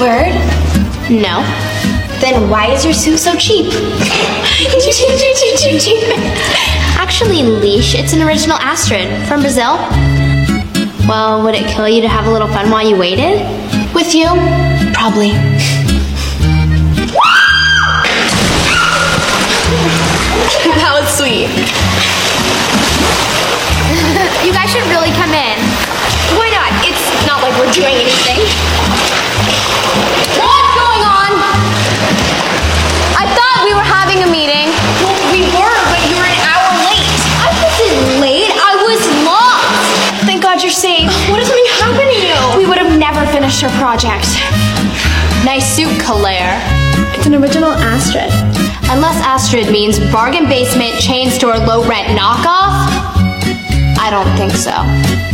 bird? No. Then why is your suit so cheap? Actually, Leash, it's an original Astrid from Brazil. Well, would it kill you to have a little fun while you waited? With you? Probably. That was sweet. You guys should really come in. Why not? It's not like we're doing anything. What's going on? I thought we were having a meeting. Well, we were, but you were an hour late. I wasn't late. I was lost. Thank God you're safe. What if something happened to you? We would have never finished our project. Nice suit, Claire. It's an original Astrid. Unless Astrid means bargain basement, chain store, low rent knockoff, I don't think so.